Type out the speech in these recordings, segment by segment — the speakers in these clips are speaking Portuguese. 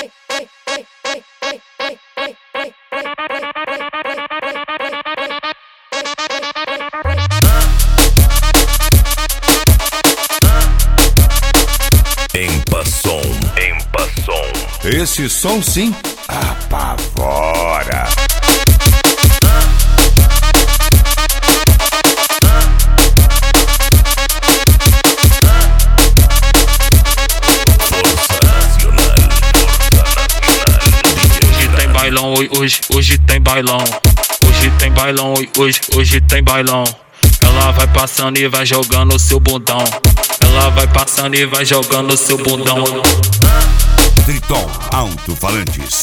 Empasson. Esse som sim apavora. Hoje tem bailão, hoje tem bailão, hoje tem bailão. Ela vai passando e vai jogando o seu bundão. Ela vai passando e vai jogando o seu bundão. Triton Alto-Falantes.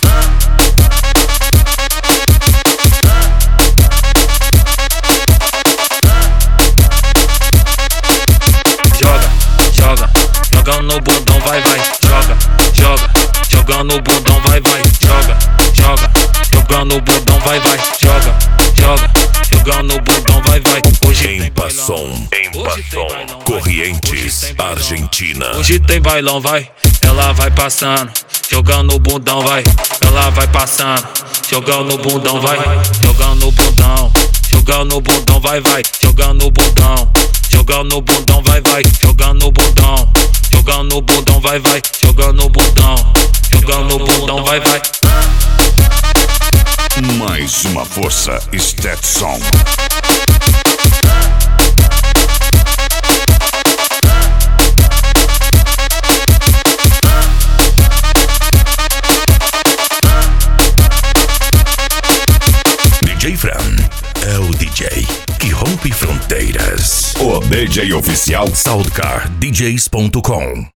Joga no bundão, vai, joga no bundão, vai, joga no bundão, vai, joga no bundão, vai. Hoje Empasson, Corrientes, Argentina. Hoje tem bailão, vai. Ela vai passando, jogando o bundão, vai. Ela vai passando, jogando o bundão, vai. Jogando o bundão, jogando o bundão, vai. Jogando o bundão, jogando o bundão, vai. Jogando o bundão, jogando o bundão, vai. Jogando o bundão, jogando o bundão, vai. Mais uma força Stetson. DJ Fran é o DJ que rompe fronteiras. O DJ oficial SoundcarDJs.com